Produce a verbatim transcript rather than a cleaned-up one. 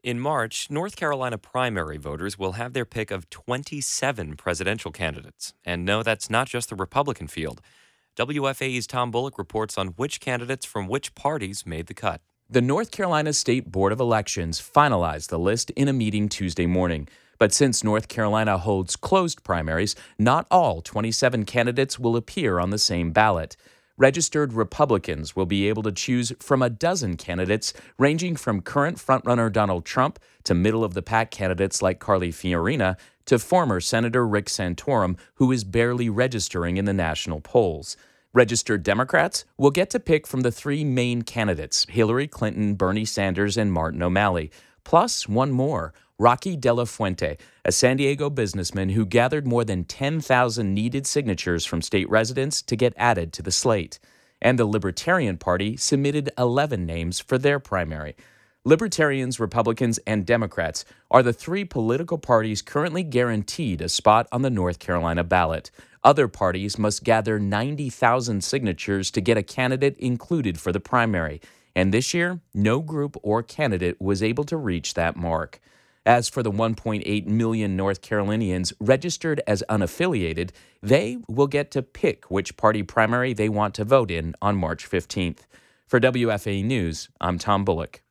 In March, North Carolina primary voters will have their pick of twenty-seven presidential candidates. And no, that's not just the Republican field. W F A E's Tom Bullock reports on which candidates from which parties made the cut. The North Carolina State Board of Elections finalized the list in a meeting Tuesday morning. But since North Carolina holds closed primaries, not all twenty-seven candidates will appear on the same ballot. Registered Republicans will be able to choose from a dozen candidates, ranging from current frontrunner Donald Trump to middle-of-the-pack candidates like Carly Fiorina to former Senator Rick Santorum, who is barely registering in the national polls. Registered Democrats will get to pick from the three main candidates, Hillary Clinton, Bernie Sanders, and Martin O'Malley, plus one more, Rocky De La Fuente, a San Diego businessman who gathered more than ten thousand needed signatures from state residents to get added to the slate. And the Libertarian Party submitted eleven names for their primary. Libertarians, Republicans, and Democrats are the three political parties currently guaranteed a spot on the North Carolina ballot. Other parties must gather ninety thousand signatures to get a candidate included for the primary. And this year, no group or candidate was able to reach that mark. As for the one point eight million North Carolinians registered as unaffiliated, they will get to pick which party primary they want to vote in on March fifteenth. For W F A E News, I'm Tom Bullock.